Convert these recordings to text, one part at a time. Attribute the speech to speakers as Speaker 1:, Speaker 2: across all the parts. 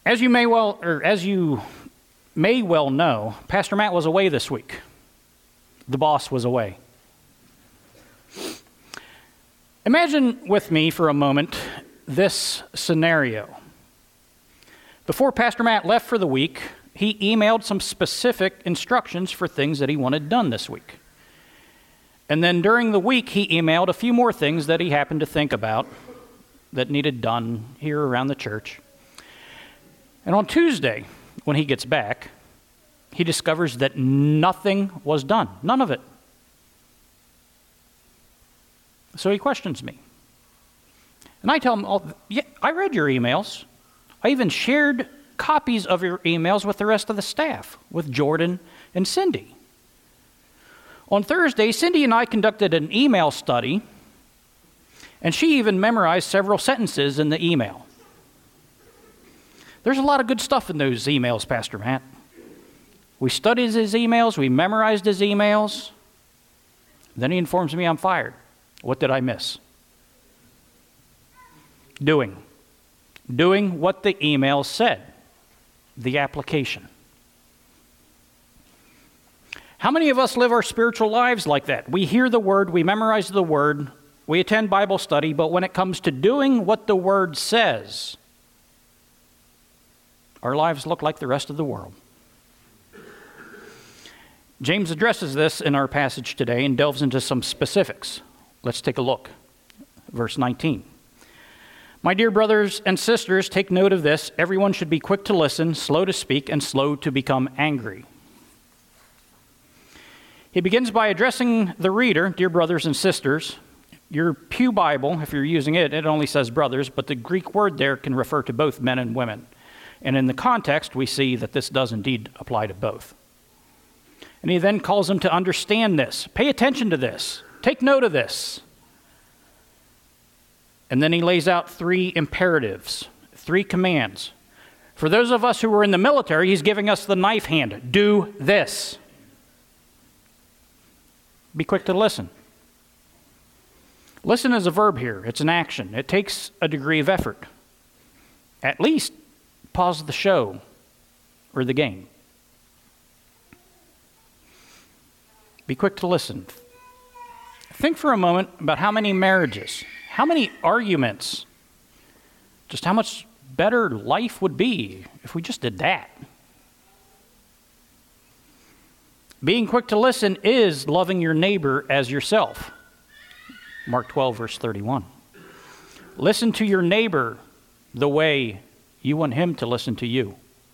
Speaker 1: As you may well know, Pastor Matt was away this week. The boss was away. Imagine with me for a moment this scenario. Before Pastor Matt left for the week, he emailed some specific instructions for things that he wanted done this week. And then during the week, he emailed a few more things that he happened to think about that needed done here around the church. And on Tuesday, when he gets back, he discovers that nothing was done. None of it. So he questions me. And I tell him, oh, yeah, I read your emails. I even shared copies of your emails with the rest of the staff, with Jordan and Cindy. On Thursday, Cindy and I conducted an email study, and she even memorized several sentences in the email. There's a lot of good stuff in those emails, Pastor Matt. We studied his emails, we memorized his emails. Then he informs me I'm fired. What did I miss? Doing what the email said. The application. How many of us live our spiritual lives like that? We hear the word, we memorize the word, we attend Bible study, but when it comes to doing what the word says, our lives look like the rest of the world. James addresses this in our passage today and delves into some specifics. Let's take a look. Verse 19. My dear brothers and sisters, take note of this. Everyone should be quick to listen, slow to speak, and slow to become angry. He begins by addressing the reader, dear brothers and sisters. Your Pew Bible, if you're using it, it only says brothers, but the Greek word there can refer to both men and women. And in the context, we see that this does indeed apply to both. And he then calls them to understand this. Pay attention to this. Take note of this. And then he lays out 3 imperatives, 3 commands. For those of us who were in the military, he's giving us the knife hand. Do this. Be quick to listen. Listen is a verb here. It's an action. It takes a degree of effort. At least pause the show or the game. Be quick to listen. Think for a moment about how many marriages, how many arguments, just how much better life would be if we just did that. Being quick to listen is loving your neighbor as yourself. Mark 12, verse 31. Listen to your neighbor the way you want him to listen to you.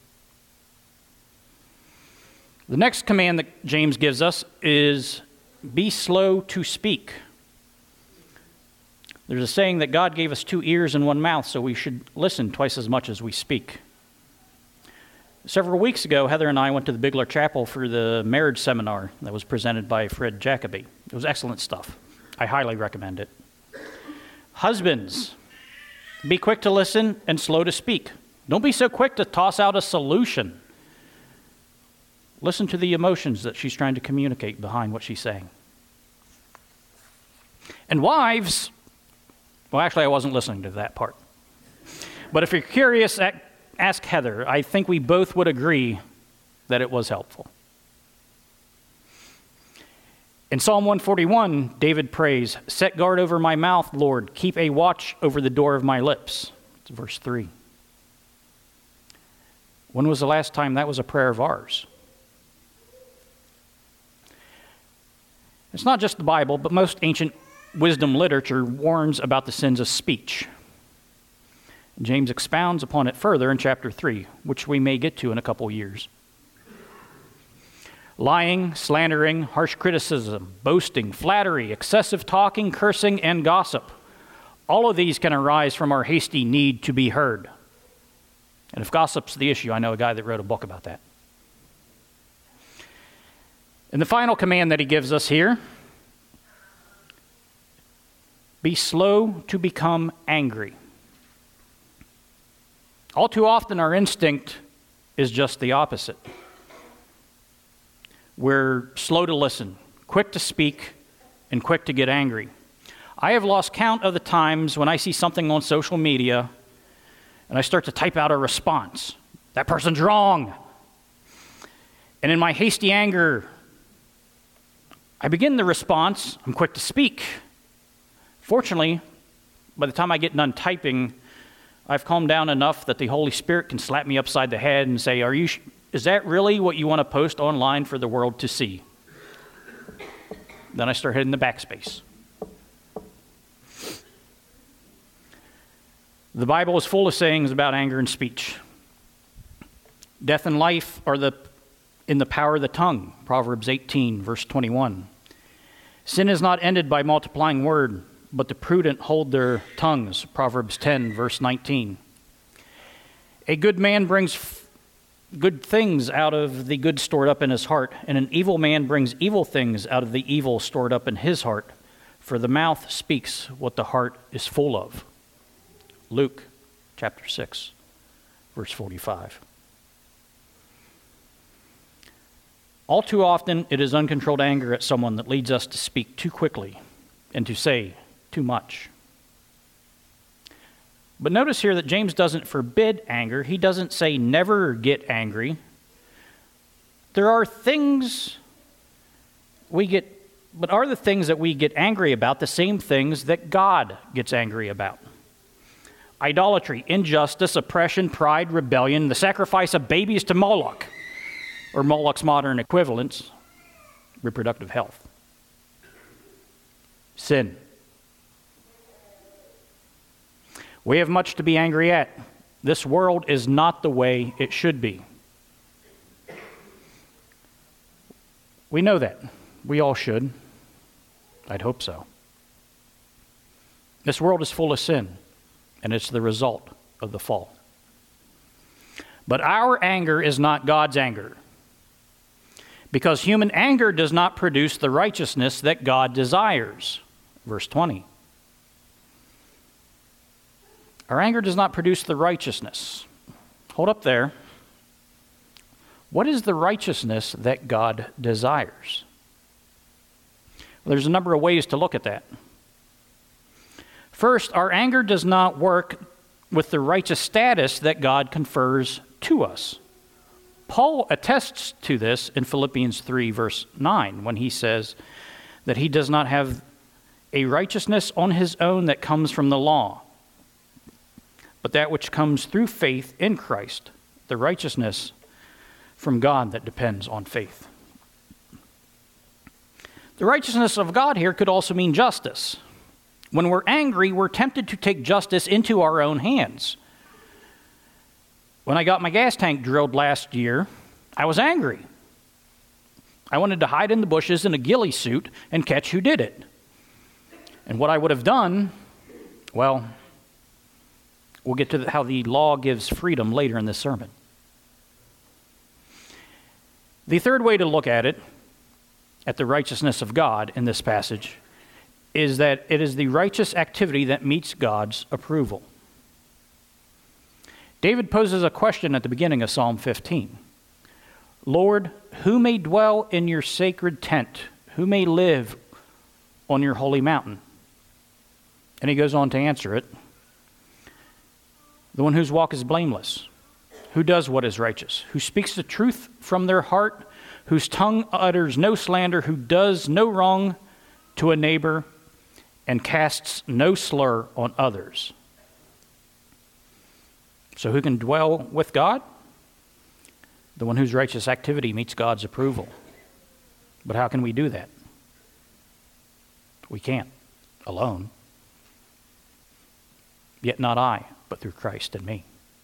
Speaker 1: The next command that James gives us is be slow to speak. There's a saying that God gave us 2 ears and 1 mouth, so we should listen twice as much as we speak. Several weeks ago, Heather and I went to the Bigler Chapel for the marriage seminar that was presented by Fred Jacoby. It was excellent stuff. I highly recommend it. Husbands, be quick to listen and slow to speak. Don't be so quick to toss out a solution. Listen to the emotions that she's trying to communicate behind what she's saying. And wives, well, actually, I wasn't listening to that part. But if you're curious, ask Heather. I think we both would agree that it was helpful. In Psalm 141, David prays, set guard over my mouth, Lord. Keep a watch over the door of my lips. It's verse 3. When was the last time that was a prayer of ours? It's not just the Bible, but most ancient wisdom literature warns about the sins of speech. James expounds upon it further in chapter 3, which we may get to in a couple years. Lying, slandering, harsh criticism, boasting, flattery, excessive talking, cursing, and gossip. All of these can arise from our hasty need to be heard. And if gossip's the issue, I know a guy that wrote a book about that. And the final command that he gives us here, be slow to become angry. All too often our instinct is just the opposite. We're slow to listen, quick to speak, and quick to get angry. I have lost count of the times when I see something on social media and I start to type out a response That person's wrong. And in my hasty anger, I begin the response. I'm quick to speak. Fortunately, by the time I get done typing, I've calmed down enough that the Holy Spirit can slap me upside the head and say, is that really what you want to post online for the world to see? Then I start hitting the backspace. The Bible is full of sayings about anger and speech. Death and life are in the power of the tongue, Proverbs 18, verse 21. Sin is not ended by multiplying word, but the prudent hold their tongues, Proverbs 10, verse 19. A good man brings good things out of the good stored up in his heart, and an evil man brings evil things out of the evil stored up in his heart, for the mouth speaks what the heart is full of. Luke chapter 6, verse 45. All too often, it is uncontrolled anger at someone that leads us to speak too quickly and to say too much. But notice here that James doesn't forbid anger. He doesn't say never get angry. There are things but are the things that we get angry about the same things that God gets angry about? Idolatry, injustice, oppression, pride, rebellion, the sacrifice of babies to Moloch, or Moloch's modern equivalents, reproductive health. Sin. We have much to be angry at. This world is not the way it should be. We know that. We all should. I'd hope so. This world is full of sin, and it's the result of the fall. But our anger is not God's anger, because human anger does not produce the righteousness that God desires. Verse 20. Our anger does not produce the righteousness. Hold up there. What is the righteousness that God desires? Well, there's a number of ways to look at that. First, our anger does not work with the righteous status that God confers to us. Paul attests to this in Philippians 3, verse 9, when he says that he does not have a righteousness on his own that comes from the law, but that which comes through faith in Christ, the righteousness from God that depends on faith. The righteousness of God here could also mean justice. When we're angry, we're tempted to take justice into our own hands. When I got my gas tank drilled last year, I was angry. I wanted to hide in the bushes in a ghillie suit and catch who did it. And what I would have done, well, we'll get to how the law gives freedom later in this sermon. The third way to look at it, at the righteousness of God in this passage, is that it is the righteous activity that meets God's approval. David poses a question at the beginning of Psalm 15. Lord, who may dwell in your sacred tent? Who may live on your holy mountain? And he goes on to answer it. The one whose walk is blameless, who does what is righteous, who speaks the truth from their heart, whose tongue utters no slander, who does no wrong to a neighbor, and casts no slur on others. So who can dwell with God? The one whose righteous activity meets God's approval. But how can we do that? We can't alone. Yet not I, but through Christ in me.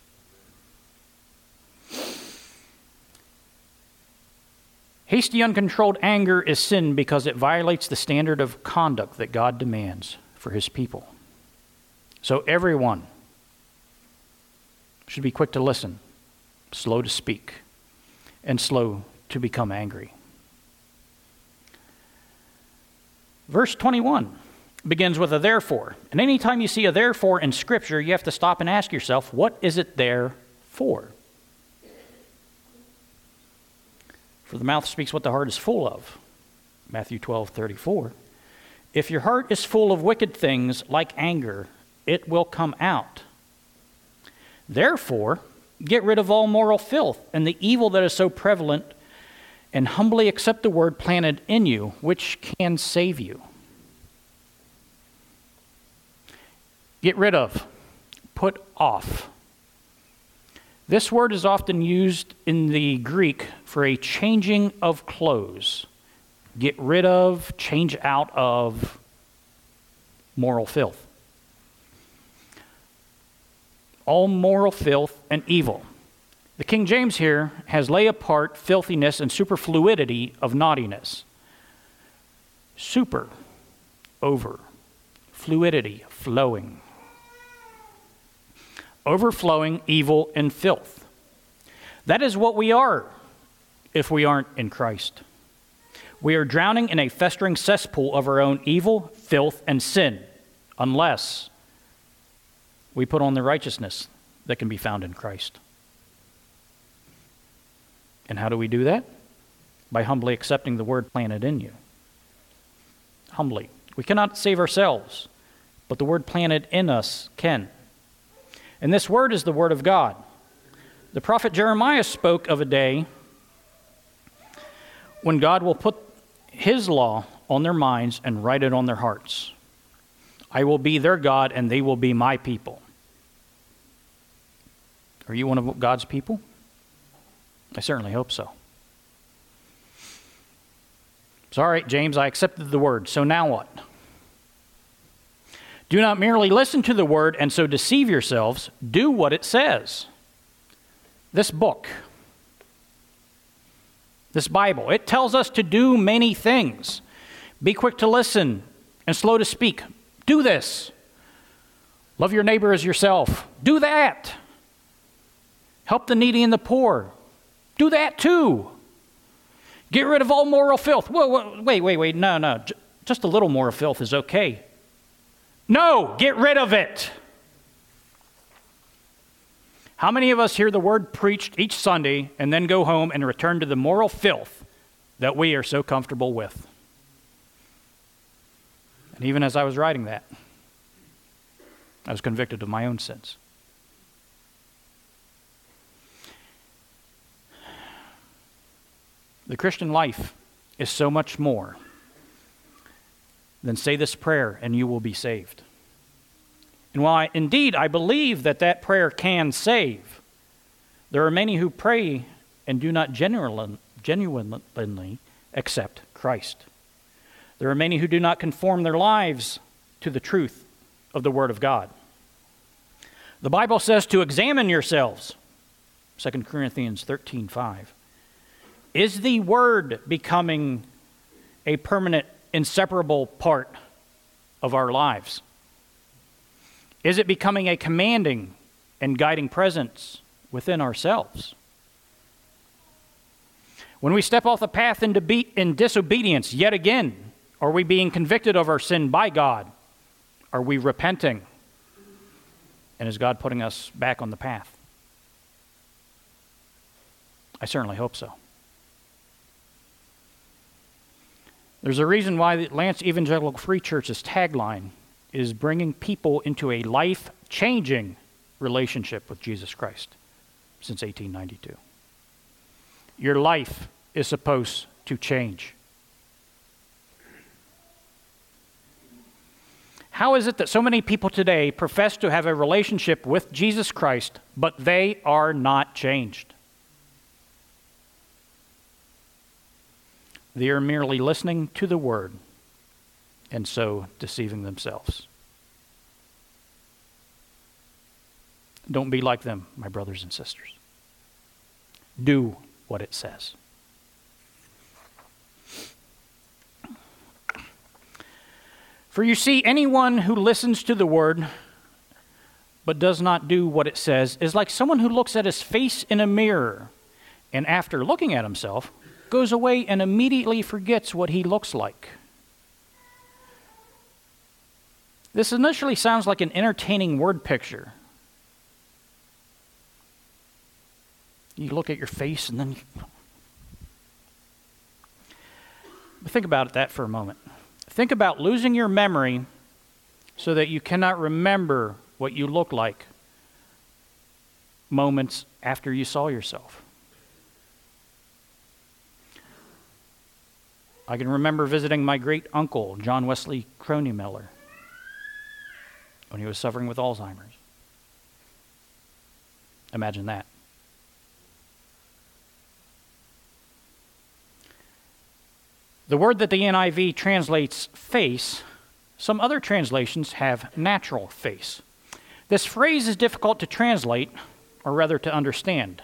Speaker 1: Hasty, uncontrolled anger is sin because it violates the standard of conduct that God demands for his people. So everyone should be quick to listen, slow to speak, and slow to become angry. Verse 21 begins with a therefore. And anytime you see a therefore in Scripture, you have to stop and ask yourself, what is it there for? For the mouth speaks what the heart is full of. Matthew 12:34. If your heart is full of wicked things like anger, it will come out. Therefore, Get rid of all moral filth and the evil that is so prevalent, and humbly accept the word planted in you, which can save you. Get rid of, put off. This word is often used in the Greek for a changing of clothes. Get rid of, change out of moral filth. All moral filth and evil. The King James here has lay apart filthiness and superfluidity of naughtiness. Super, over, fluidity, flowing. Overflowing evil and filth. That is what we are if we aren't in Christ. We are drowning in a festering cesspool of our own evil, filth, and sin, unless we put on the righteousness that can be found in Christ. And how do we do that? By humbly accepting the word planted in you. Humbly. We cannot save ourselves, but the word planted in us can. And this word is the word of God. The prophet Jeremiah spoke of a day when God will put his law on their minds and write it on their hearts. I will be their God, and they will be my people. Are you one of God's people? I certainly hope so. So, all right, James, I accepted the word. So now what? Do not merely listen to the word and so deceive yourselves. Do what it says. This book, this Bible, it tells us to do many things. Be quick to listen and slow to speak. Do this. Love your neighbor as yourself. Do that. Help the needy and the poor. Do that too. Get rid of all moral filth. Whoa, wait. No. Just a little moral filth is okay. No, get rid of it. How many of us hear the word preached each Sunday and then go home and return to the moral filth that we are so comfortable with? And even as I was writing that, I was convicted of my own sins. The Christian life is so much more than say this prayer and you will be saved. And while indeed I believe that prayer can save, there are many who pray and do not genuinely accept Christ. There are many who do not conform their lives to the truth of the Word of God. The Bible says to examine yourselves, 2 Corinthians 13:5. Is the Word becoming a permanent, inseparable part of our lives? Is it becoming a commanding and guiding presence within ourselves? When we step off the path in disobedience yet again, are we being convicted of our sin by God? Are we repenting? And is God putting us back on the path? I certainly hope so. There's a reason why the Lance Evangelical Free Church's tagline is bringing people into a life-changing relationship with Jesus Christ since 1892. Your life is supposed to change. How is it that so many people today profess to have a relationship with Jesus Christ, but they are not changed? They are merely listening to the word and so deceiving themselves. Don't be like them, my brothers and sisters. Do what it says. For you see, anyone who listens to the word but does not do what it says is like someone who looks at his face in a mirror and after looking at himself goes away and immediately forgets what he looks like. This initially sounds like an entertaining word picture. You look at your face and then But think about that for a moment. Think about losing your memory so that you cannot remember what you look like moments after you saw yourself. I can remember visiting my great uncle, John Wesley Kronemiller, when he was suffering with Alzheimer's. Imagine that. The word that the NIV translates face, some other translations have natural face. This phrase is difficult to translate, or rather to understand.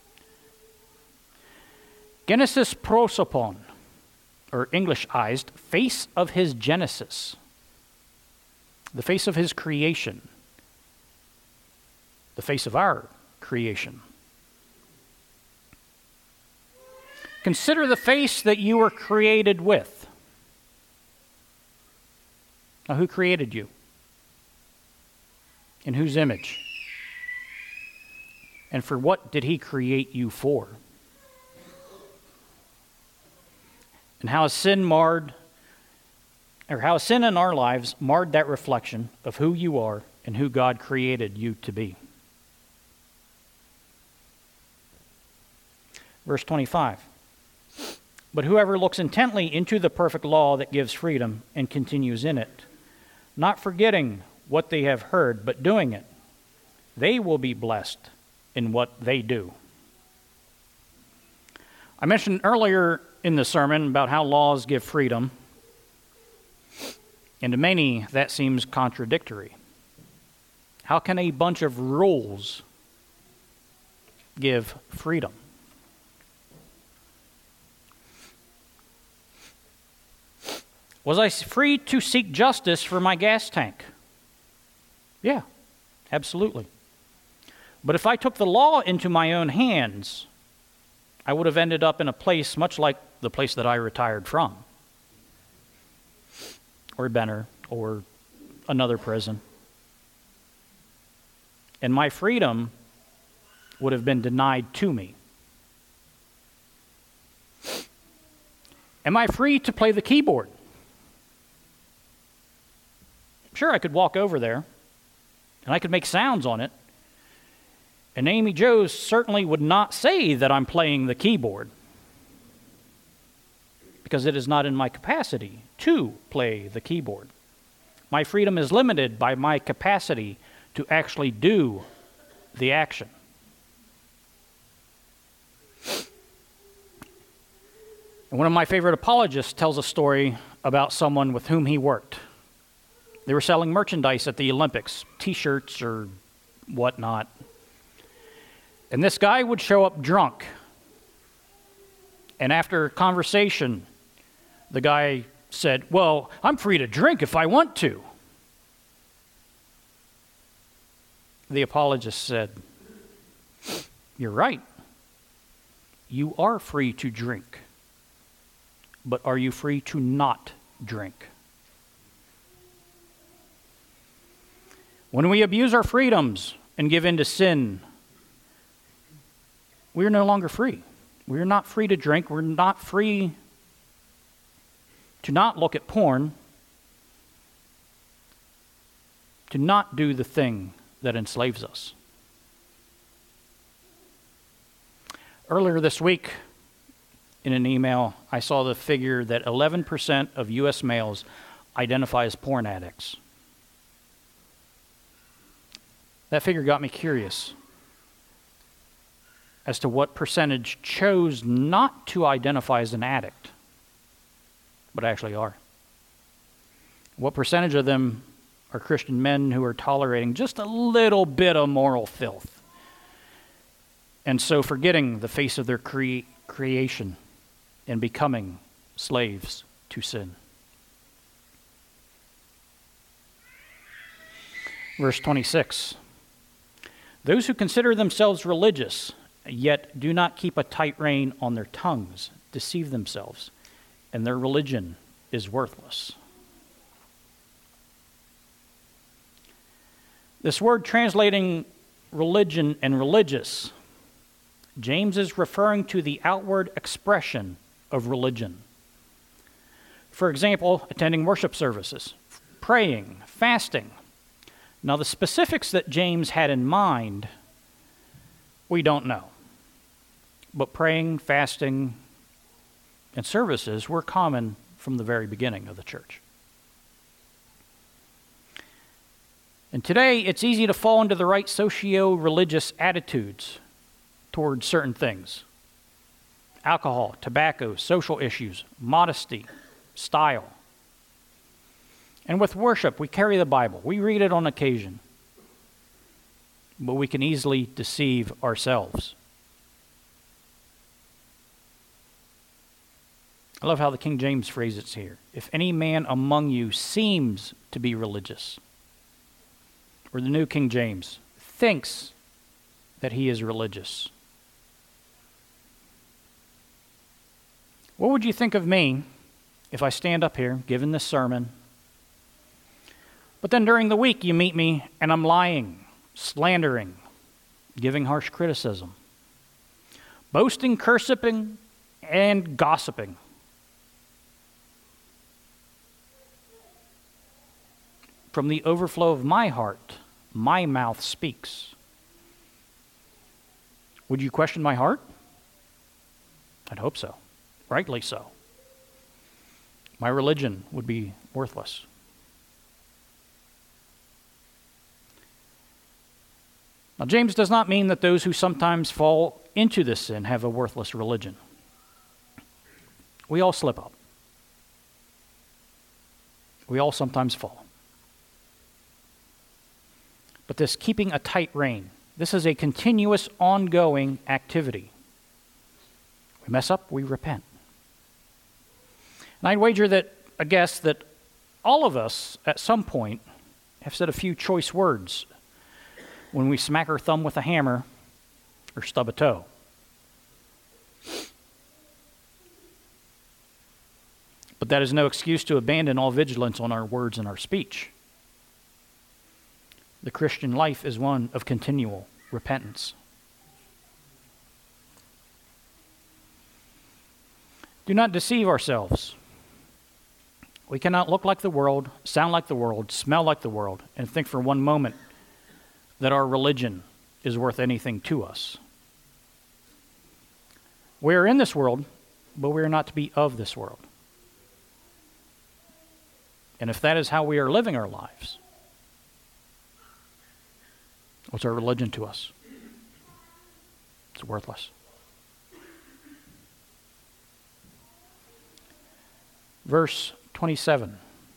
Speaker 1: Genesis prosopon, or Englishized, face of his Genesis, the face of his creation, the face of our creation. Consider the face that you were created with. Now, who created you? In whose image? And for what did he create you for? And how has sin in our lives marred that reflection of who you are and who God created you to be? Verse 25. But whoever looks intently into the perfect law that gives freedom and continues in it, not forgetting what they have heard, but doing it, they will be blessed in what they do. I mentioned earlier in the sermon about how laws give freedom, and to many that seems contradictory. How can a bunch of rules give freedom? Was I free to seek justice for my gas tank? Yeah, absolutely. But if I took the law into my own hands, I would have ended up in a place much like the place that I retired from, or Benner, or another prison. And my freedom would have been denied to me. Am I free to play the keyboard? Sure, I could walk over there, and I could make sounds on it, and Amy Joes certainly would not say that I'm playing the keyboard, because it is not in my capacity to play the keyboard. My freedom is limited by my capacity to actually do the action. And one of my favorite apologists tells a story about someone with whom he worked. They were selling merchandise at the Olympics, T-shirts or whatnot. And this guy would show up drunk. And after conversation, the guy said, "Well, I'm free to drink if I want to." The apologist said, "You're right. You are free to drink. But are you free to not drink?" When we abuse our freedoms and give in to sin, we are no longer free. We are not free to drink. We're not free to not look at porn, to not do the thing that enslaves us. Earlier this week, in an email, I saw the figure that 11% of U.S. males identify as porn addicts. That figure got me curious as to what percentage chose not to identify as an addict, but actually are. What percentage of them are Christian men who are tolerating just a little bit of moral filth, and so forgetting the face of their creation and becoming slaves to sin. Verse 26. Those who consider themselves religious, yet do not keep a tight rein on their tongues, deceive themselves, and their religion is worthless. This word translating religion and religious, James is referring to the outward expression of religion. For example, attending worship services, praying, fasting. Now, the specifics that James had in mind We don't know. But praying, fasting, and services were common from the very beginning of the church. And today, it's easy to fall into the right socio-religious attitudes towards certain things. Alcohol, tobacco, social issues, modesty, style. And with worship, we carry the Bible. We read it on occasion. But we can easily deceive ourselves. I love how the King James phrases it here. If any man among you seems to be religious, or the New King James, thinks that he is religious. What would you think of me if I stand up here giving this sermon, but then during the week you meet me and I'm lying, slandering, giving harsh criticism, boasting, cursing, and gossiping? From the overflow of my heart, my mouth speaks. Would you question my heart? I'd hope so. Rightly so. My religion would be worthless. Now, James does not mean that those who sometimes fall into this sin have a worthless religion. We all slip up. We all sometimes fall. But this keeping a tight rein, this is a continuous, ongoing activity. We mess up, we repent. And I'd wager that, a guess that all of us at some point have said a few choice words when we smack our thumb with a hammer or stub a toe. But that is no excuse to abandon all vigilance on our words and our speech. The Christian life is one of continual repentance. Do not deceive ourselves. We cannot look like the world, sound like the world, smell like the world, and think for one moment that our religion is worth anything to us. We are in this world, but we are not to be of this world. And if that is how we are living our lives, what's our religion to us? It's worthless. Verse 27.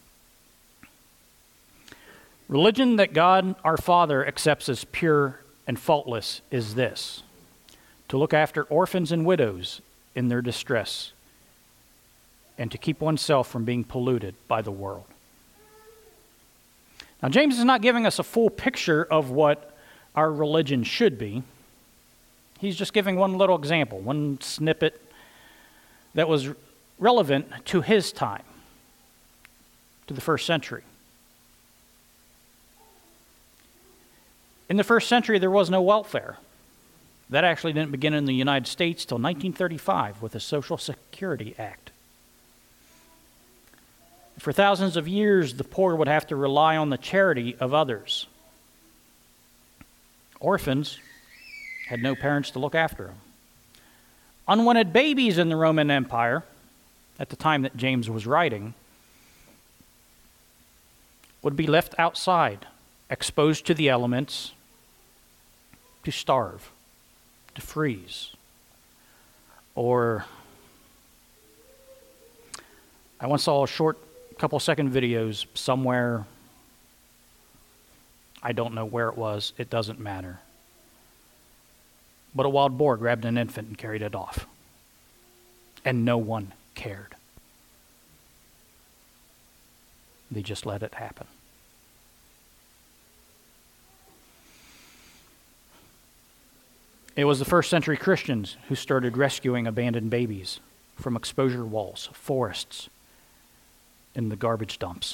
Speaker 1: Religion that God our Father accepts as pure and faultless is this: to look after orphans and widows in their distress, and to keep oneself from being polluted by the world. Now, James is not giving us a full picture of what our religion should be. He's just giving one little example, one snippet that was relevant to his time, to the first century. In the first century, there was no welfare. That actually didn't begin in the United States till 1935 with the Social Security Act. For thousands of years, the poor would have to rely on the charity of others. Orphans had no parents to look after them. Unwanted babies in the Roman Empire, at the time that James was writing, would be left outside, exposed to the elements, to starve, to freeze. Or, I once saw a short couple second videos somewhere, I don't know where it was, it doesn't matter. But a wild boar grabbed an infant and carried it off. And no one cared. They just let it happen. It was the first century Christians who started rescuing abandoned babies from exposure walls, forests, and the garbage dumps.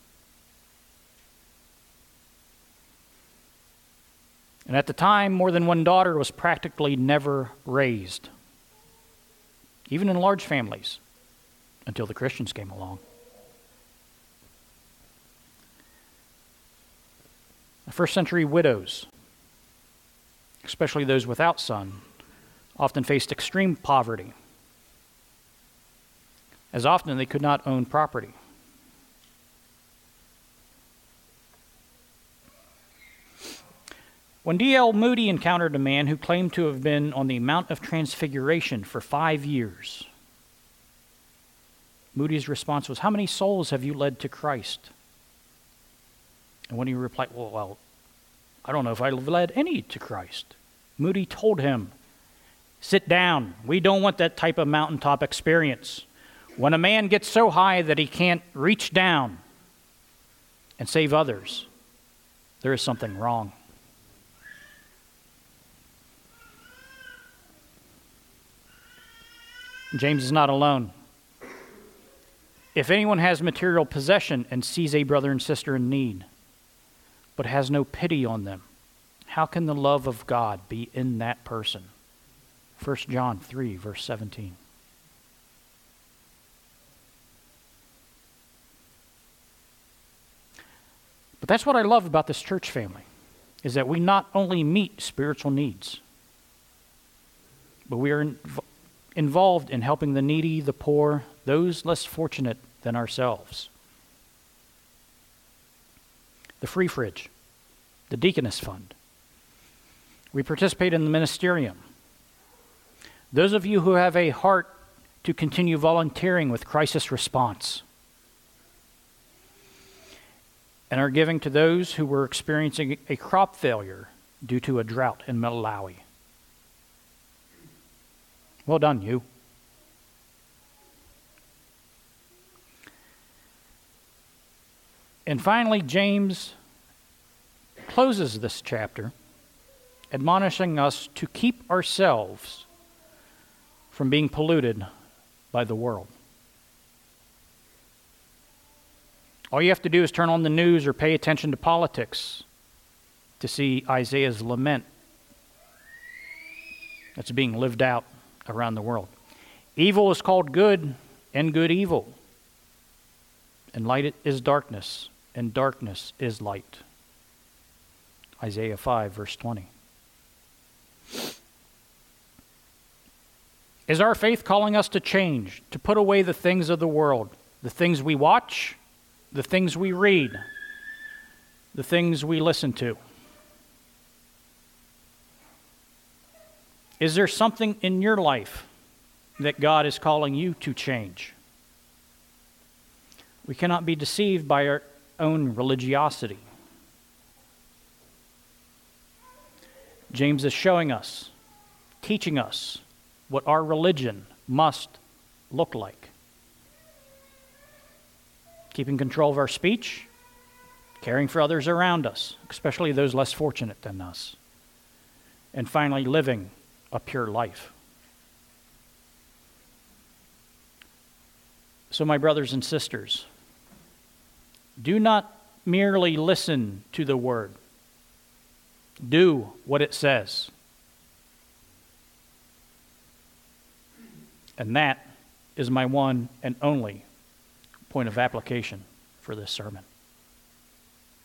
Speaker 1: And at the time, more than one daughter was practically never raised, even in large families, until the Christians came along. The first century widows, especially those without son, often faced extreme poverty, as often they could not own property. When D.L. Moody encountered a man who claimed to have been on the Mount of Transfiguration for 5 years, Moody's response was, "How many souls have you led to Christ?" And when he replied, well, I don't know if I've led any to Christ, Moody told him, "Sit down. We don't want that type of mountaintop experience. When a man gets so high that he can't reach down and save others, there is something wrong." James is not alone. If anyone has material possession and sees a brother and sister in need, but has no pity on them, how can the love of God be in that person? 1 John 3, verse 17. But that's what I love about this church family, is that we not only meet spiritual needs, but we are involved in helping the needy, the poor, those less fortunate than ourselves. The Free Fridge, the Deaconess Fund. We participate in the Ministerium. Those of you who have a heart to continue volunteering with crisis response and are giving to those who were experiencing a crop failure due to a drought in Malawi. Well done, you. And finally, James closes this chapter admonishing us to keep ourselves from being polluted by the world. All you have to do is turn on the news or pay attention to politics to see Isaiah's lament that's being lived out around the world. Evil is called good, and good evil. And light is darkness, and darkness is light. Isaiah 5, verse 20. Is our faith calling us to change, to put away the things of the world, the things we watch, the things we read, the things we listen to? Is there something in your life that God is calling you to change? We cannot be deceived by our own religiosity. James is showing us, teaching us what our religion must look like. Keeping control of our speech, caring for others around us, especially those less fortunate than us, and finally living a pure life. So, my brothers and sisters, do not merely listen to the word. Do what it says. And that is my one and only point of application for this sermon.